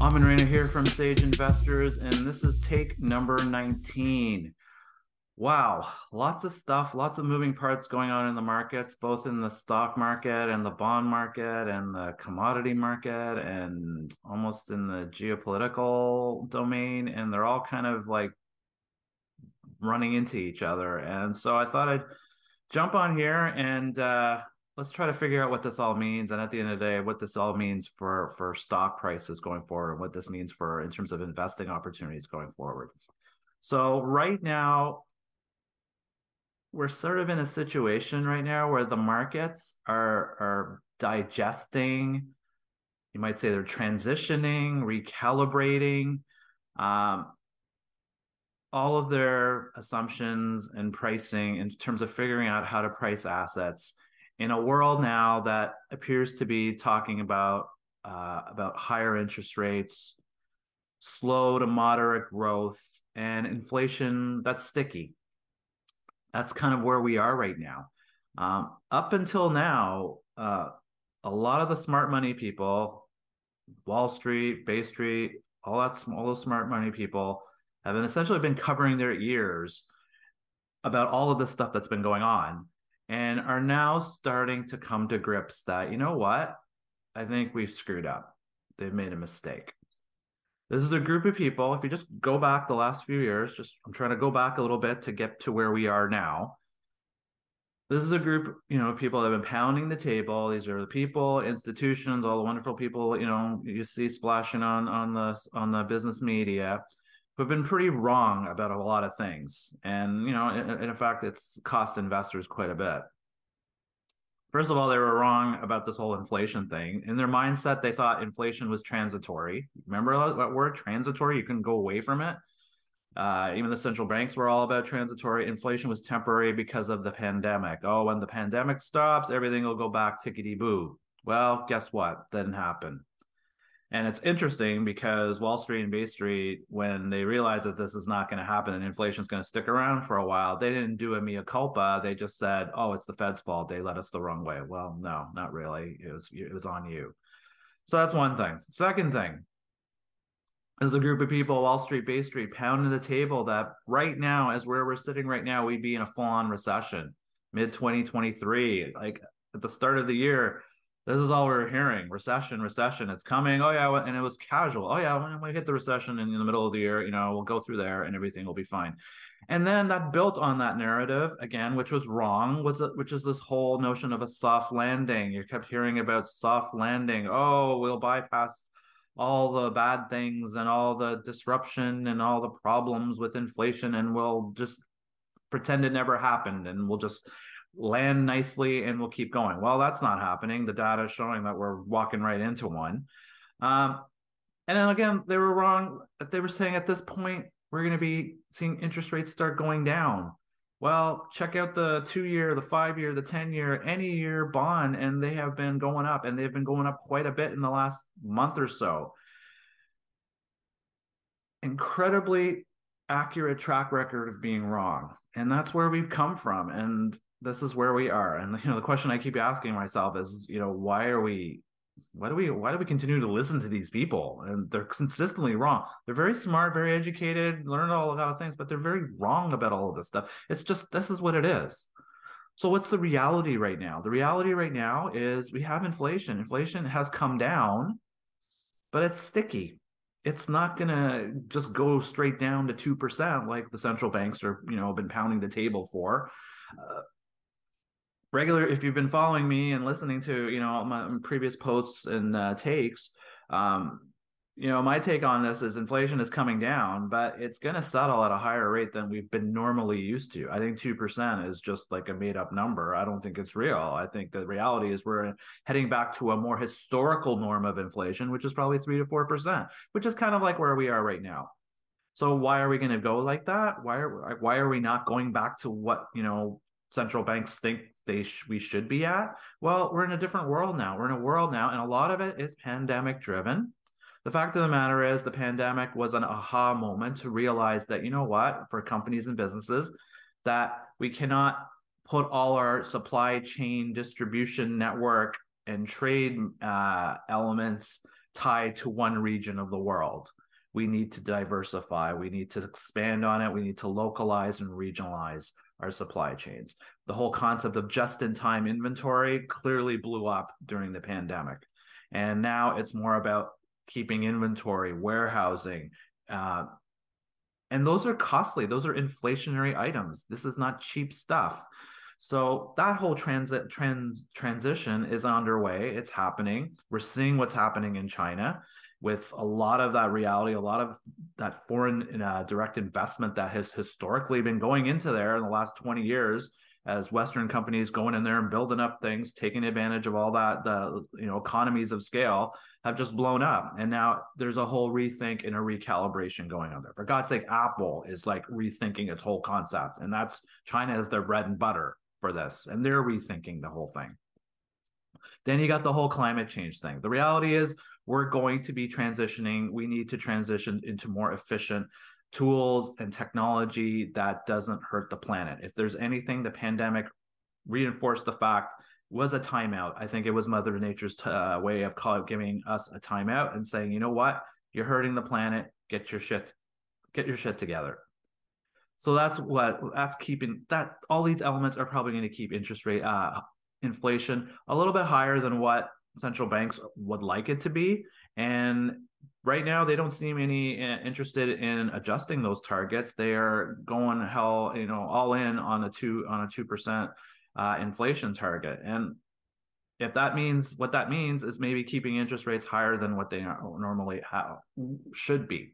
Tom and Raina here from Sage Investors, and this is take number 19. Wow, lots of stuff, lots of moving parts going on in the markets, both in the stock market and the bond market and the commodity market and almost in the geopolitical domain. And they're all kind of like running into each other. And so I thought I'd jump on here and let's try to figure out what this all means. And at the end of the day, what this all means for stock prices going forward and what this means for in terms of investing opportunities going forward. So right now, we're sort of in a situation right now where the markets are digesting. You might say they're transitioning, recalibrating all of their assumptions and pricing in terms of figuring out how to price assets in a world now that appears to be talking about higher interest rates, slow to moderate growth, and inflation that's sticky. That's kind of where we are right now. Up until now, a lot of the smart money people, Wall Street, Bay Street, all those smart money people have essentially been covering their ears about all of this stuff that's been going on and are now starting to come to grips that, you know what? I think we've screwed up. They've made a mistake. This is a group of people. If you just go back the last few years, I'm trying to go back a little bit to get to where we are now. This is a group, of people that have been pounding the table. These are the people, institutions, all the wonderful people, you see splashing on the business media who have been pretty wrong about a lot of things. And, in fact, it's cost investors quite a bit. First of all, they were wrong about this whole inflation thing. In their mindset, they thought inflation was transitory. Remember that word, transitory? You couldn't go away from it. Even the central banks were all about transitory. Inflation was temporary because of the pandemic. Oh, when the pandemic stops, everything will go back tickety-boo. Well, guess what? Didn't happen. And it's interesting because Wall Street and Bay Street, when they realized that this is not going to happen and inflation is going to stick around for a while, they didn't do a mea culpa. They just said, oh, it's the Fed's fault. They led us the wrong way. Well, no, not really. It was on you. So that's one thing. Second thing, there's a group of people, Wall Street, Bay Street, pounding the table that right now, as where we're sitting right now, we'd be in a full-on recession, mid-2023. Like at the start of the year, this is all we're hearing. Recession, it's coming. Oh, yeah. And it was casual. Oh, yeah. When we hit the recession in the middle of the year, we'll go through there and everything will be fine. And then that built on that narrative, again, which was wrong, which is this whole notion of a soft landing. You kept hearing about soft landing. Oh, we'll bypass all the bad things and all the disruption and all the problems with inflation, and we'll just pretend it never happened and we'll just land nicely and we'll keep going. Well, that's not happening. The data is showing that we're walking right into one. And then again, they were wrong. They were saying at this point, we're going to be seeing interest rates start going down. Well, check out the 2-year, the 5-year, the 10-year, any year bond, and they have been going up, and they've been going up quite a bit in the last month or so. Incredibly accurate track record of being wrong. And that's where we've come from. And this is where we are. And the question I keep asking myself is, why do we continue to listen to these people? And they're consistently wrong. They're very smart, very educated, learn all a lot of things, but they're very wrong about all of this stuff. It's just, this is what it is. So what's the reality right now? The reality right now is we have inflation. Inflation has come down, but it's sticky. It's not going to just go straight down to 2% like the central banks are, been pounding the table for. If you've been following me and listening to, my previous posts and takes, my take on this is inflation is coming down, but it's going to settle at a higher rate than we've been normally used to. I think 2% is just like a made up number. I don't think it's real. I think the reality is we're heading back to a more historical norm of inflation, which is probably 3 to 4%, which is kind of like where we are right now. So why are we going to go like that? Why are we not going back to what, central banks think we should be at? Well, we're in a different world now. We're in a world now, and a lot of it is pandemic driven. The fact of the matter is the pandemic was an aha moment to realize that, for companies and businesses, that we cannot put all our supply chain distribution network and trade elements tied to one region of the world. We need to diversify. We need to expand on it. We need to localize and regionalize our supply chains. The whole concept of just-in-time inventory clearly blew up during the pandemic. And now it's more about keeping inventory, warehousing, and those are costly. Those are inflationary items. This is not cheap stuff. So that whole transition is underway. It's happening. We're seeing what's happening in China with a lot of that reality, a lot of that foreign direct investment that has historically been going into there in the last 20 years as Western companies going in there and building up things, taking advantage of all that, the economies of scale have just blown up. And now there's a whole rethink and a recalibration going on there. For God's sake, Apple is like rethinking its whole concept. And that's China is their bread and butter for this. And they're rethinking the whole thing. Then you got the whole climate change thing. The reality is we're going to be transitioning. We need to transition into more efficient tools and technology that doesn't hurt the planet. If there's anything, the pandemic reinforced the fact was a timeout. I think it was Mother Nature's way of giving us a timeout and saying, you know what, you're hurting the planet. Get your shit together. So that's keeping that. All these elements are probably going to keep interest rate inflation a little bit higher than what central banks would like it to be. And right now, they don't seem any interested in adjusting those targets. They are going all in on a 2% inflation target. And if that means what that means is maybe keeping interest rates higher than what they normally should be.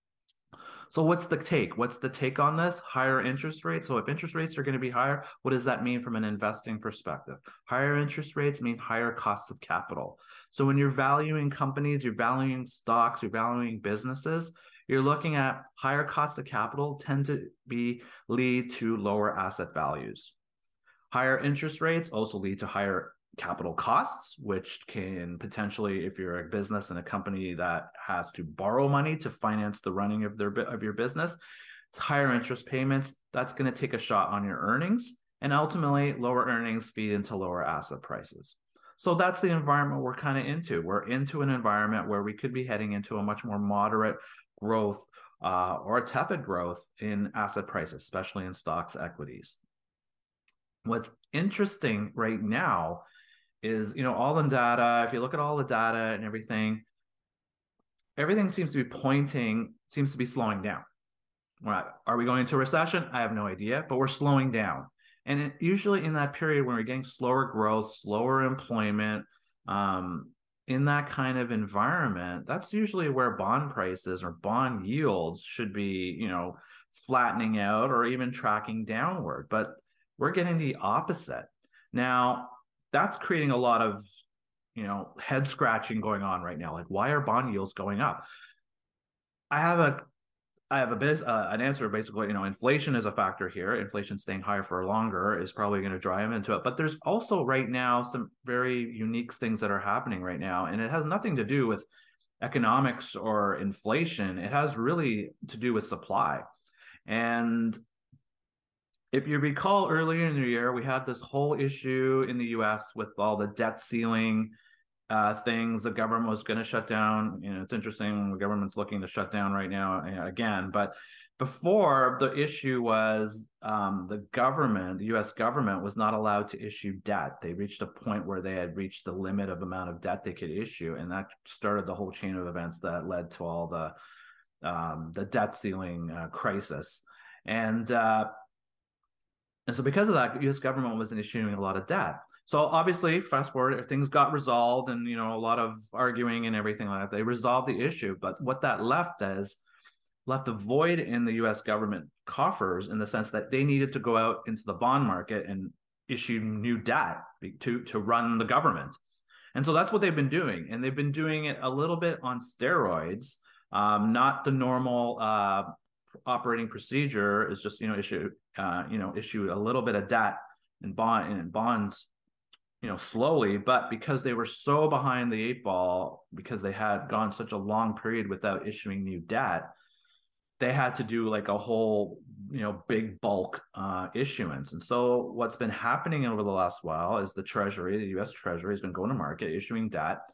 So what's the take? What's the take on this? Higher interest rates. So if interest rates are going to be higher, what does that mean from an investing perspective? Higher interest rates mean higher costs of capital. So when you're valuing companies, you're valuing stocks, you're valuing businesses, you're looking at higher costs of capital tend to lead to lower asset values. Higher interest rates also lead to higher capital costs, which can potentially, if you're a business and a company that has to borrow money to finance the running of your business, it's higher interest payments. That's going to take a shot on your earnings, and ultimately lower earnings feed into lower asset prices. So that's the environment we're kind of into. We're into an environment where we could be heading into a much more moderate growth or a tepid growth in asset prices, especially in stocks, equities. What's interesting right now is, all the data, if you look at all the data and everything seems to be slowing down. Are we going into a recession? I have no idea, but we're slowing down. And usually in that period when we're getting slower growth, slower employment, in that kind of environment, that's usually where bond prices or bond yields should be, flattening out or even tracking downward. But we're getting the opposite. Now, that's creating a lot of, head scratching going on right now. Like, why are bond yields going up? I have an answer. Basically, inflation is a factor here. Inflation staying higher for longer is probably going to drive them into it. But there's also right now some very unique things that are happening right now, and it has nothing to do with economics or inflation. It has really to do with supply. And if you recall, earlier in the year, we had this whole issue in the U.S. with all the debt ceiling things. The government was going to shut down. It's interesting. The government's looking to shut down right now again. But before, the issue was the U.S. government was not allowed to issue debt. They reached a point where they had reached the limit of amount of debt they could issue. And that started the whole chain of events that led to all the debt ceiling crisis. And so because of that, the U.S. government wasn't issuing a lot of debt. So obviously, fast forward, if things got resolved and, a lot of arguing and everything like that, they resolved the issue. But what that left a void in the U.S. government coffers in the sense that they needed to go out into the bond market and issue new debt to run the government. And so that's what they've been doing. And they've been doing it a little bit on steroids, not the normal operating procedure is just issue a little bit of debt and bonds slowly, but because they were so behind the eight ball, because they had gone such a long period without issuing new debt, they had to do like a whole big bulk issuance. And so what's been happening over the last while is the U.S. Treasury has been going to market issuing debt,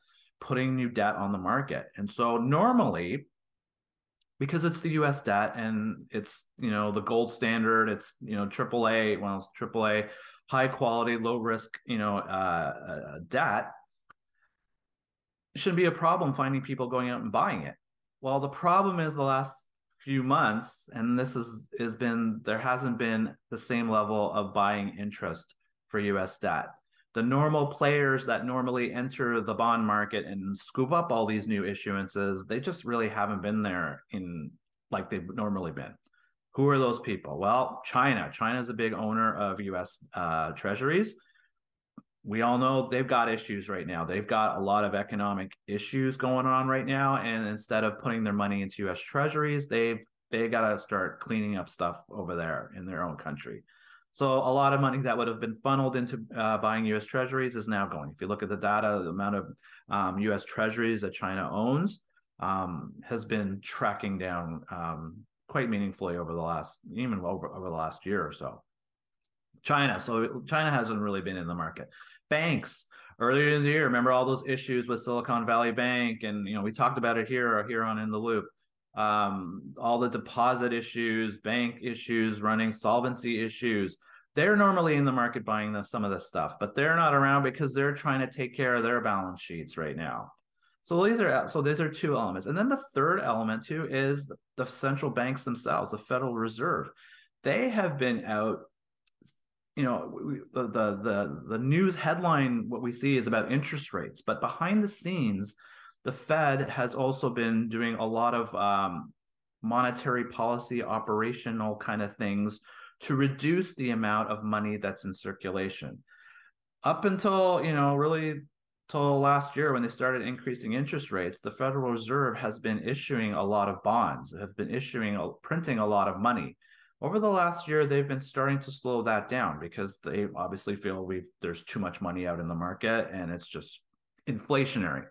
putting new debt on the market. And so normally, because it's the US debt and it's, the gold standard, it's, AAA, well, it's AAA, high quality, low risk, debt, it shouldn't be a problem finding people going out and buying it. Well, the problem is the last few months, and this has been, there hasn't been the same level of buying interest for US debt. The normal players that normally enter the bond market and scoop up all these new issuances, they just really haven't been there in like they've normally been. Who are those people? Well, China. China is a big owner of US treasuries. We all know they've got issues right now. They've got a lot of economic issues going on right now. And instead of putting their money into US treasuries, they got to start cleaning up stuff over there in their own country. So a lot of money that would have been funneled into buying US treasuries is now going. If you look at the data, the amount of US treasuries that China owns has been tracking down quite meaningfully over the last, even over the last year or so. So China hasn't really been in the market. Banks, earlier in the year, remember all those issues with Silicon Valley Bank, and we talked about it here on In the Loop. All the deposit issues, bank issues, running solvency issues. They're normally in the market buying some of this stuff, but they're not around because they're trying to take care of their balance sheets right now. So these are two elements. And then the third element too is the central banks themselves, the Federal Reserve. They have been out, the news headline, what we see is about interest rates, but behind the scenes, the Fed has also been doing a lot of monetary policy, operational kind of things to reduce the amount of money that's in circulation. Up until, really till last year when they started increasing interest rates, the Federal Reserve has been issuing a lot of bonds, have been printing a lot of money. Over the last year, they've been starting to slow that down because they obviously feel there's too much money out in the market and it's just inflationary.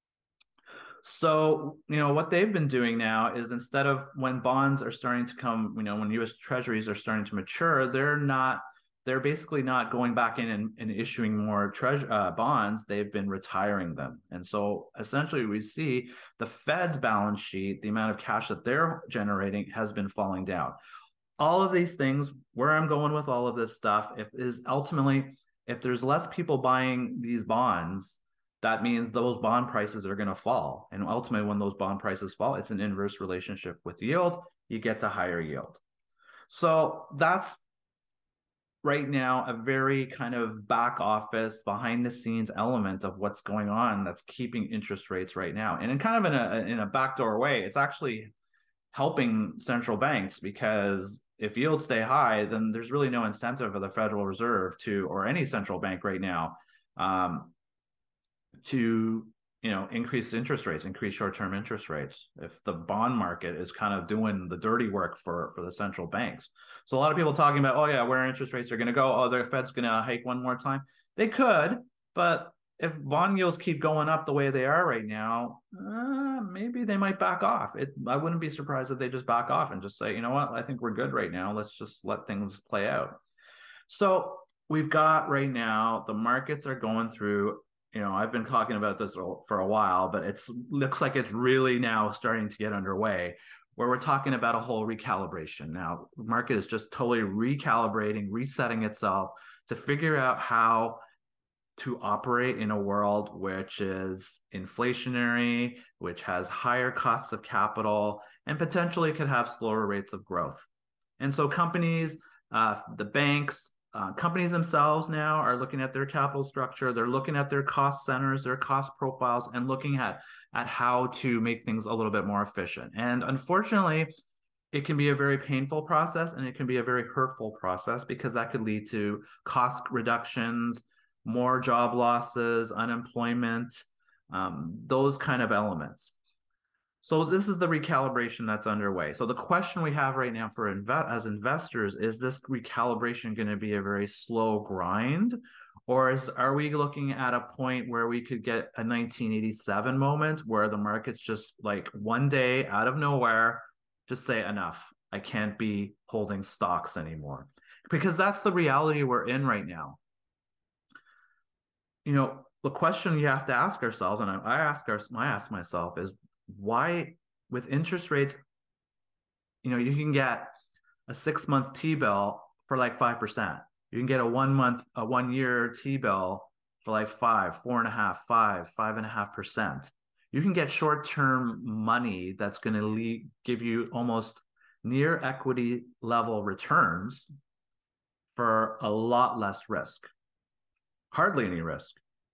So, what they've been doing now is instead of when bonds are starting to come, when US treasuries are starting to mature, they're basically not going back in and issuing more bonds. They've been retiring them. And so essentially we see the Fed's balance sheet, the amount of cash that they're generating has been falling down. All of these things, where I'm going with all of this stuff, is ultimately, if there's less people buying these bonds, that means those bond prices are going to fall. And ultimately, when those bond prices fall, it's an inverse relationship with yield. You get to higher yield. So that's right now a very kind of back office, behind the scenes element of what's going on that's keeping interest rates right now. And in kind of in a backdoor way, it's actually helping central banks, because if yields stay high, then there's really no incentive for the Federal Reserve or any central bank right now to increase interest rates, increase short-term interest rates, if the bond market is kind of doing the dirty work for the central banks. So a lot of people talking about, oh yeah, where interest rates are going to go, oh, the Fed's going to hike one more time. They could, but if bond yields keep going up the way they are right now, maybe they might back off. I wouldn't be surprised if they just back off and just say, you know what, I think we're good right now. Let's just let things play out. So we've got right now, the markets are going through, I've been talking about this for a while, but it looks like it's really now starting to get underway, where we're talking about a whole recalibration. Now, the market is just totally recalibrating, resetting itself to figure out how to operate in a world which is inflationary, which has higher costs of capital, and potentially could have slower rates of growth. And so companies, the banks, companies themselves now are looking at their capital structure. They're looking at their cost centers, their cost profiles, and looking at how to make things a little bit more efficient. And unfortunately, it can be a very painful process, and it can be a very hurtful process, because that could lead to cost reductions, more job losses, unemployment, those kind of elements. So this is the recalibration that's underway. So the question we have right now as investors, is this recalibration going to be a very slow grind? Or are we looking at a point where we could get a 1987 moment where the market's just like one day out of nowhere, just say enough, I can't be holding stocks anymore? Because that's the reality we're in right now. the question you have to ask ourselves, and I ask myself, is why, with interest rates, you can get a 6 month T-bill for like 5%. You can get a 1 year T-bill for like 4.5, 5.5%. You can get short-term money that's going to give you almost near equity level returns for a lot less risk, hardly any risk.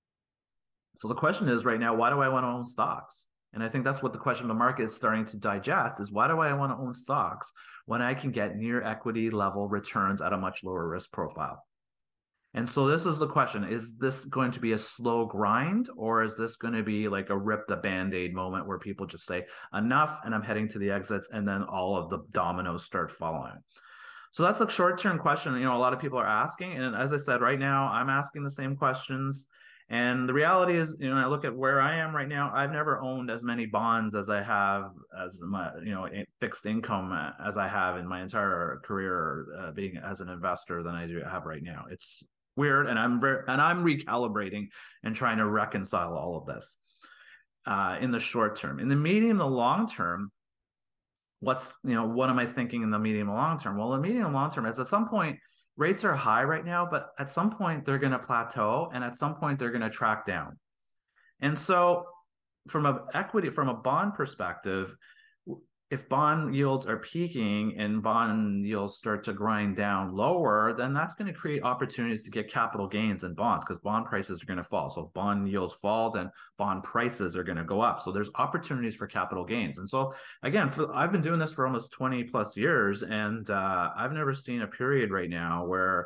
So the question is right now, why do I want to own stocks? And I think that's what the question the market is starting to digest is, why do I want to own stocks when I can get near equity level returns at a much lower risk profile? And so this is the question, is this going to be a slow grind, or is this going to be like a rip the band-aid moment where people just say enough and I'm heading to the exits, and then all of the dominoes start falling? So that's a short-term question, a lot of people are asking. And as I said, right now, I'm asking the same questions. And the reality is, I look at where I am right now, I've never owned as many bonds as I have as my, fixed income as I have in my entire career being as an investor than I do have right now. It's weird. And I'm recalibrating and trying to reconcile all of this in the short term. In the medium to long term, what am I thinking in the medium and long term? Well, the medium and long term is, at some point, rates are high right now, but at some point they're going to plateau, and at some point they're going to track down. And so from a bond perspective, if bond yields are peaking and bond yields start to grind down lower, then that's going to create opportunities to get capital gains in bonds, because bond prices are going to fall. So if bond yields fall, then bond prices are going to go up. So there's opportunities for capital gains. And so again, I've been doing this for almost 20 plus years, and I've never seen a period right now where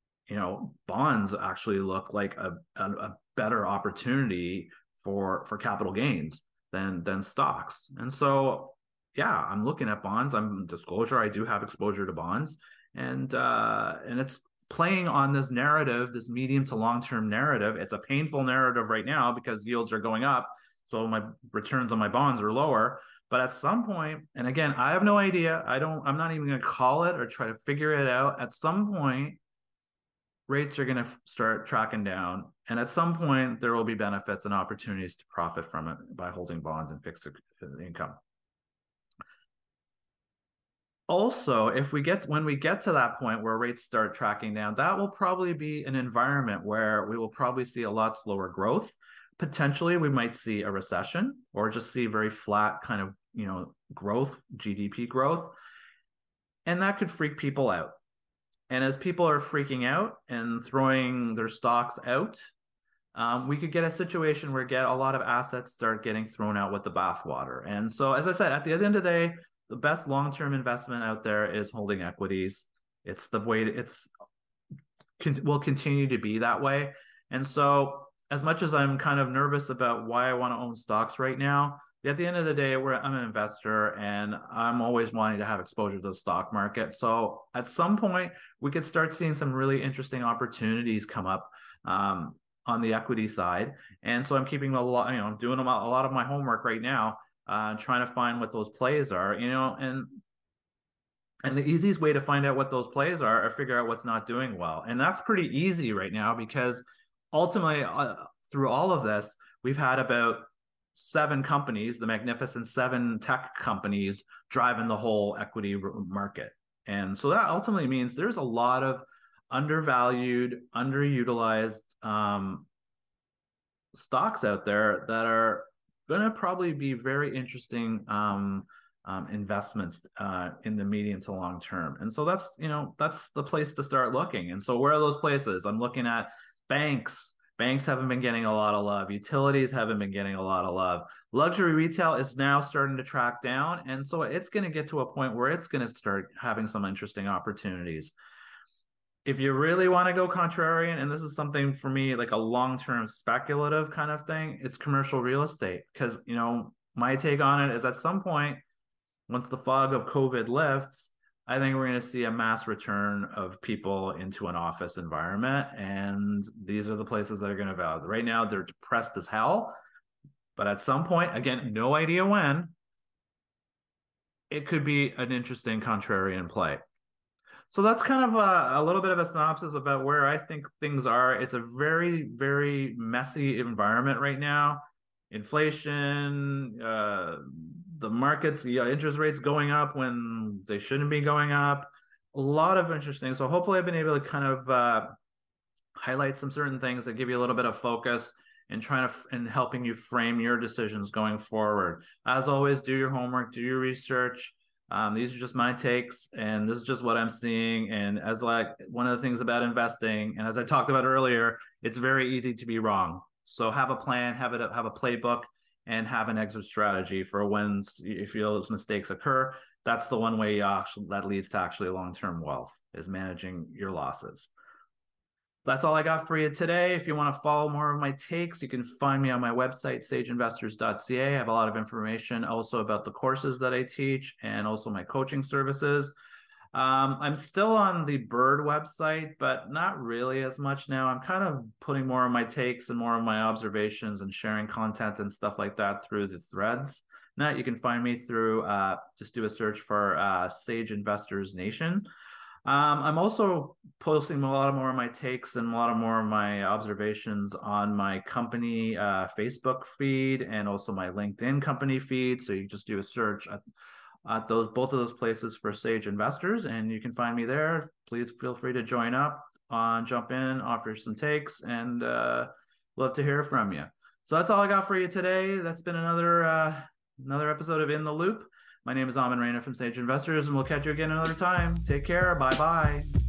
bonds actually look like a better opportunity for capital gains than stocks. And so yeah, I'm looking at bonds. I'm disclosure. I do have exposure to bonds, and it's playing on this narrative, this medium to long term narrative. It's a painful narrative right now because yields are going up, so my returns on my bonds are lower. But at some point, and again, I have no idea. I'm not even going to call it or try to figure it out. At some point, rates are going to start tracking down, and at some point, there will be benefits and opportunities to profit from it by holding bonds and fixed income. Also, when we get to that point where rates start tracking down, that will probably be an environment where we will probably see a lot slower growth. Potentially, we might see a recession, or just see very flat kind of, growth, GDP growth. And that could freak people out. And as people are freaking out and throwing their stocks out, we could get a situation where a lot of assets start getting thrown out with the bathwater. And so, as I said, at the end of the day, the best long-term investment out there is holding equities. It's the way will continue to be that way. And so, as much as I'm kind of nervous about why I want to own stocks right now, at the end of the day, I'm an investor, and I'm always wanting to have exposure to the stock market. So at some point, we could start seeing some really interesting opportunities come up on the equity side. And so I'm keeping doing a lot of my homework right now, trying to find what those plays are, and the easiest way to find out what those plays are figure out what's not doing well. And that's pretty easy right now, because ultimately, through all of this, we've had about 7 companies, the Magnificent Seven tech companies, driving the whole equity market. And so that ultimately means there's a lot of undervalued, underutilized stocks out there that are going to probably be very interesting investments in the medium to long term. And so that's the place to start looking. And so where are those places? I'm looking at banks. Banks haven't been getting a lot of love. Utilities haven't been getting a lot of love. Luxury retail is now starting to track down. And so it's going to get to a point where it's going to start having some interesting opportunities. If you really want to go contrarian, and this is something for me, like a long-term speculative kind of thing, it's commercial real estate. Because, my take on it is, at some point, once the fog of COVID lifts, I think we're going to see a mass return of people into an office environment. And these are the places that are going to value. Right now, they're depressed as hell. But at some point, again, no idea when, it could be an interesting contrarian play. So that's kind of a little bit of a synopsis about where I think things are. It's a very, very messy environment right now. Inflation, the markets, yeah, interest rates going up when they shouldn't be going up. A lot of interesting. So hopefully, I've been able to kind of highlight some certain things that give you a little bit of focus and trying to and helping you frame your decisions going forward. As always, do your homework, do your research. These are just my takes, and this is just what I'm seeing. And as like one of the things about investing, and as I talked about earlier, it's very easy to be wrong. So have a plan, have a playbook, and have an exit strategy for when you feel those mistakes occur. That's the one way that leads to actually long-term wealth is managing your losses. That's all I got for you today. If you want to follow more of my takes, you can find me on my website, sageinvestors.ca. I have a lot of information also about the courses that I teach and also my coaching services. I'm still on the Bird website, but not really as much now. I'm kind of putting more of my takes and more of my observations and sharing content and stuff like that through the threads. Now you can find me through, just do a search for Sage Investors Nation. I'm also posting a lot more of my takes and a lot of more of my observations on my company Facebook feed and also my LinkedIn company feed. So you just do a search at those both of those places for Sage Investors, and you can find me there. Please feel free to join up, jump in, offer some takes, and love to hear from you. So that's all I got for you today. That's been another episode of In the Loop. My name is Amin Reina from Sage Investors, and we'll catch you again another time. Take care. Bye bye.